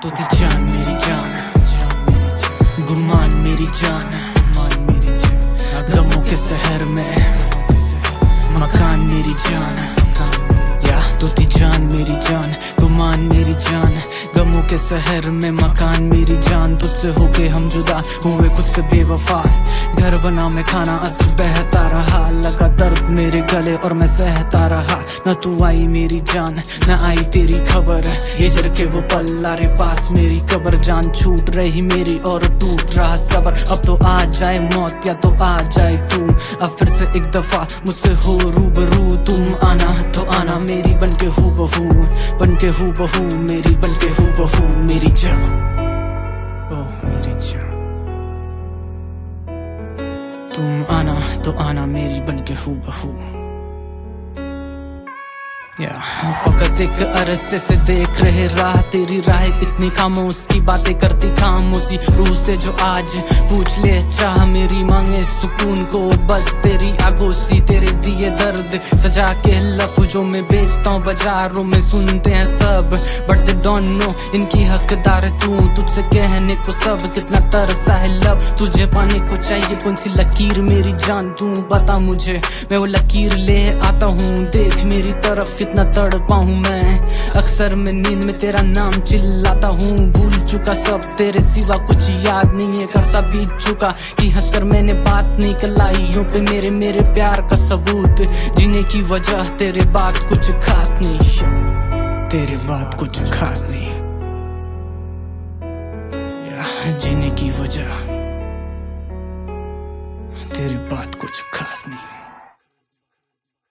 तू थी जान मेरी जान, गुमान मेरी जान, गमों के शहर में मकान मेरी जान। या तू थी जान मेरी जान, गुमान मेरी जान, गमों के शहर में मकान मेरी जान। तुझसे होके हम जुदा हुए, खुद से बेवफा, घर बना मैं खाना असल बहता रहा। लगा दर्द मेरे गले और मैं सहता रहा। न तू आई मेरी जान, न आई तेरी खबर। हिजर के वो पल लारे पास मेरी कब्र। जान छूट रही मेरी और टूट रहा सबर। अब तो आ जाए मौत या तो आ जाए तू। अब फिर से एक दफा मुझसे हो रूबरू। तुम आना तो आना मेरी बनके हूबहू, बनके हूबहू मेरी, बनके हूबहू मेरी जान, ओ मेरी जान। तुम आना तो आना मेरी बनके हूबहू। फकत एक अरसे से देख रहे राह, तेरी राह इतनी खामोश की बातें करती खामोशी। रूह से जो आज पूछ ले चाह, मेरी मांगे सुकून को बस तेरी आगोशी। तेरे दिए दर्द सजा के लफ्जों में बेचता हूँ बाजारों में, सुनते हैं सब बट दे डोंट नो इनकी हकदार तू। तुझसे कहने को सब कितना तरसा है लब, तुझे पाने को चाहिए कौन सी लकीर मेरी जान। तू बता मुझे, मैं वो लकीर ले आता हूँ। देख मेरी तरफ कितना तड़पा हूँ मैं, अक्सर मैं नींद में तेरा नाम चिल्लाता हूँ। भूल चुका सब तेरे सिवा, कुछ याद नहीं है करसा बीत चुका कि हंसकर मैंने बात नहीं कलाई। यूं पे मेरे मेरे प्यार का सबूत, जीने की वजह तेरे बात कुछ खास नहीं, तेरे बात कुछ खास नहीं। जीने की वजह तेरी बात कुछ खास नहीं।